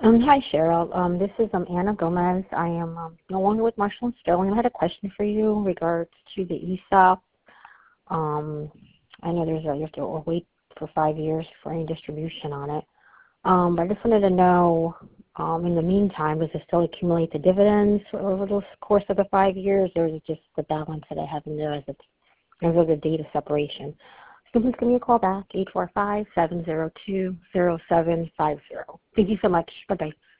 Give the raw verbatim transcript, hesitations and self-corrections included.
Um, hi, Cheryl. Um, this is um, Anna Gomez. I am um, no longer with Marshall and Sterling. I had a question for you in regards to the E S O P. Um, I know there's a, you have to wait for five years for any distribution on it. Um, but I just wanted to know, um, in the meantime, does it still accumulate the dividends over the course of the five years, or is it just the balance that I have in there as, it, as of the date of separation? So please give me a call back, eight four five, seven zero two, zero seven five zero. Thank you so much. Bye-bye.